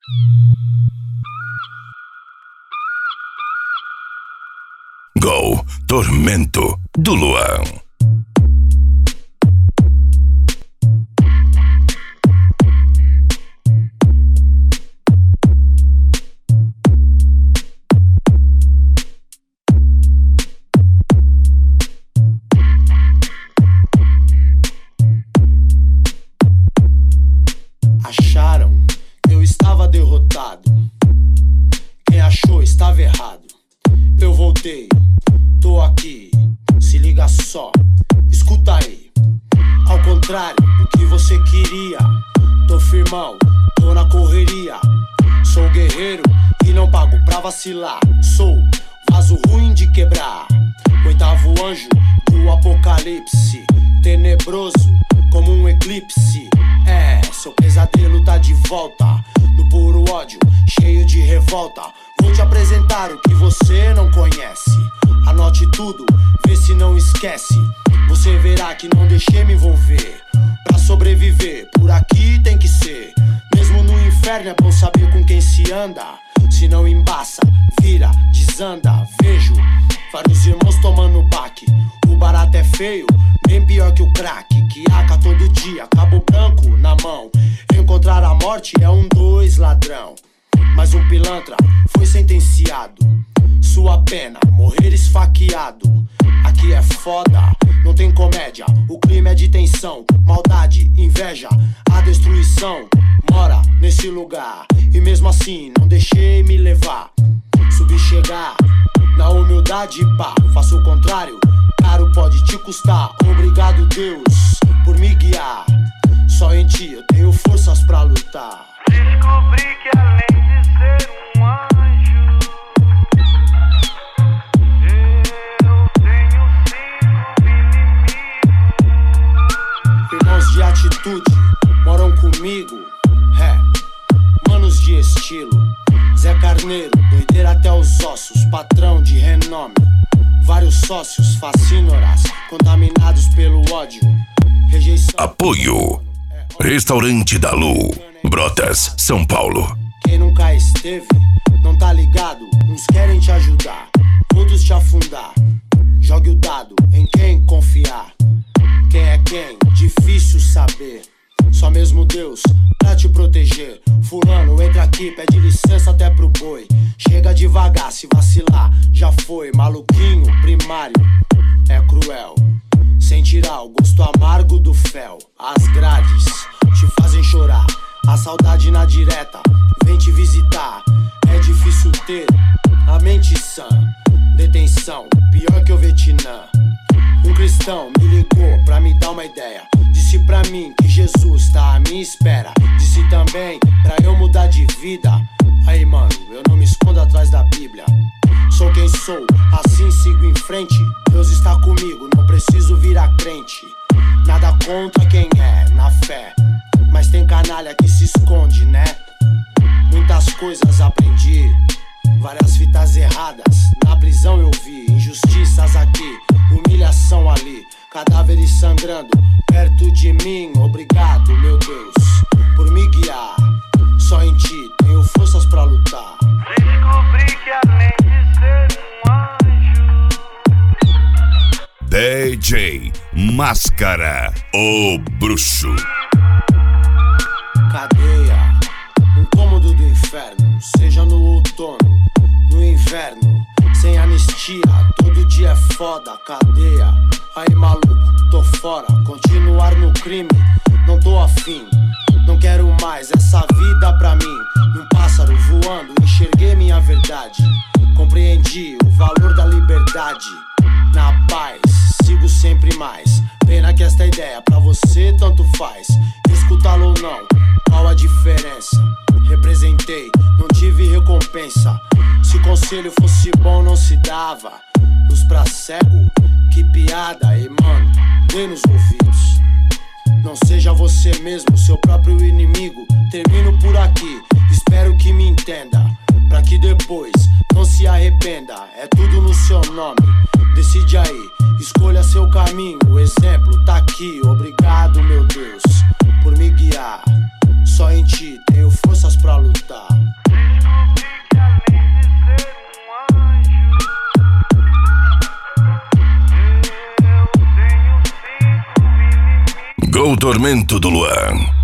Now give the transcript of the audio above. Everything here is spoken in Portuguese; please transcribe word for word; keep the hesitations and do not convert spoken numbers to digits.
Go, Tormento do Luan. Acharam que eu estava derrotado. Quem achou estava errado. Eu voltei, tô aqui, se liga só, escuta aí. Ao contrário do que você queria, tô firmão, tô na correria. Sou guerreiro e não pago pra vacilar. Sou vaso ruim de quebrar, oitavo anjo do apocalipse, tenebroso como um eclipse. É, seu pesadelo tá de volta, no puro ódio, cheio de revolta. Vou te apresentar o que você não conhece. Anote tudo, vê se não esquece. Você verá que não deixei me envolver. Pra sobreviver, por aqui tem que ser. Mesmo no inferno é bom saber com quem se anda. Se não embaça, vira, desanda. Vejo vários irmãos tomando baque. O barato é feio, bem pior que o crack. Que aca todo dia, cabo branco na mão. Encontrar a morte é um dois ladrão. Mas um pilantra foi sentenciado. Sua pena, morrer esfaqueado. Aqui é foda, não tem comédia. O clima é de tensão, maldade, inveja. A destruição mora nesse lugar. E mesmo assim não deixei me levar. Subi chegar, na humildade pá. Faço o contrário, caro pode te custar. Obrigado Deus por me guiar. Só em ti eu tenho forças pra lutar. Descobri que além de ser um anjo, eu tenho cinco inimigos. Irmãos de atitude moram comigo. É, manos de estilo. Zé Carneiro, doideira até os ossos. Patrão de renome. Vários sócios, fascínoras, contaminados pelo ódio. Rejeição. Apoio Restaurante da Lu, Brotas, São Paulo. Quem nunca esteve, não tá ligado. Uns querem te ajudar, outros te afundar. Jogue o dado em quem confiar. Quem é quem, difícil saber. Só mesmo Deus pra te proteger. Fulano, entra aqui, pede licença até pro boi. Chega devagar, se vacilar, já foi. Maluquinho, primário, é cruel. Sem tirar o gosto amargo do fel. As grades te fazem chorar. A saudade na direta vem te visitar. É difícil ter a mente sã. Detenção, pior que o Vietnã. Um cristão me ligou pra me dar uma ideia. Disse pra mim que Jesus tá à minha espera. Disse também pra eu mudar de vida. Aí mano, eu não me escondo atrás da Bíblia. Sou quem sou, assim sigo em frente. Deus está comigo, não preciso virar crente. Nada contra quem é, na fé. Mas tem canalha que se esconde, né? Muitas coisas aprendi, várias fitas erradas. Na prisão eu vi, injustiças aqui, humilhação ali. Cadáveres sangrando perto de mim. Obrigado, meu Deus, por me guiar. Só em ti tenho forças pra lutar. Descobri que além de ser um anjo, D J Máscara, o bruxo. Cadeia, um cômodo do inferno. Seja no outono, no inverno. Sem anistia, todo dia é foda. Cadeia, aí maluco, tô fora. Continuar no crime, não tô afim. Não quero mais essa vida pra mim. Num pássaro voando, enxerguei minha verdade. Compreendi o valor da liberdade. Na paz, sigo sempre mais. Pena que esta ideia pra você tanto faz. Escutá-lo ou não, qual a diferença? Representei, não tive recompensa. Se conselho fosse bom não se dava. Luz pra cego, que piada. E mano, dê nos ouvidos. Não seja você mesmo, seu próprio inimigo. Termino por aqui, espero que me entenda. Pra que depois não se arrependa. É tudo no seu nome, decide aí. Escolha seu caminho, o exemplo tá aqui. Obrigado, meu Deus, por me guiar. Só em ti tenho forças pra lutar. Chegou o tormento do Luan.